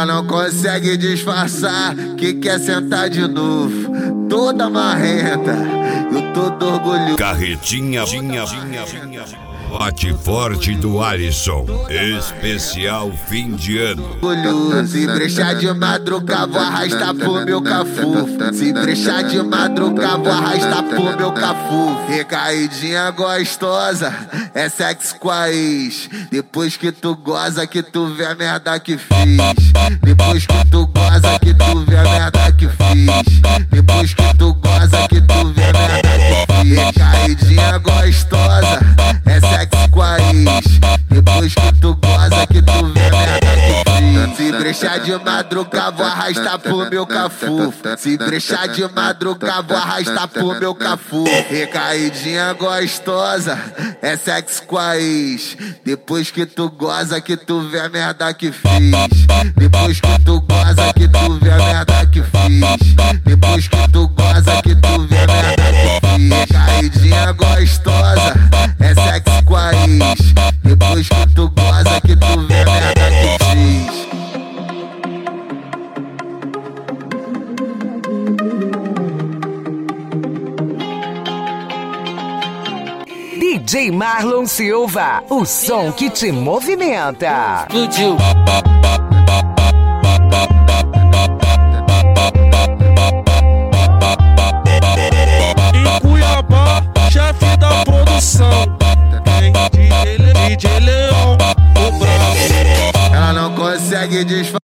Ela não consegue disfarçar que quer sentar de novo. Toda marrenta, eu todo orgulhoso. Carretinha, bate forte do Alisson, especial fim de ano. Se brechar de madruga, vou arrastar pro meu cafufo. Se brechar de madruga, vou arrastar pro meu cafufo. Recaidinha gostosa, é sexo com a ex. Depois que tu goza, que tu vê a merda que fiz. Depois que tu goza, que tu vê a merda que fiz. Depois que tu goza, que tu vê a merda que fiz. Recaidinha gostosa, é sexo com a ex. Depois que tu goza, que tu vê a merda que fiz. Se brechar de madruga, vou arrastar pro meu cafufo. Se brechar de madruga, vou arrastar pro meu cafufo. Recaidinha gostosa, é sexo com a ex. Depois que tu goza, que tu vê a merda que fiz. Depois que tu goza, que tu vê a merda que fiz. Depois que tu goza, que tu vê a merda que fiz. Recaidinha gostosa, é sexo com a ex. Depois que tu goza, que tu vê a merda que fiz. DJ Marlon Silva, o som que te movimenta. Explodiu.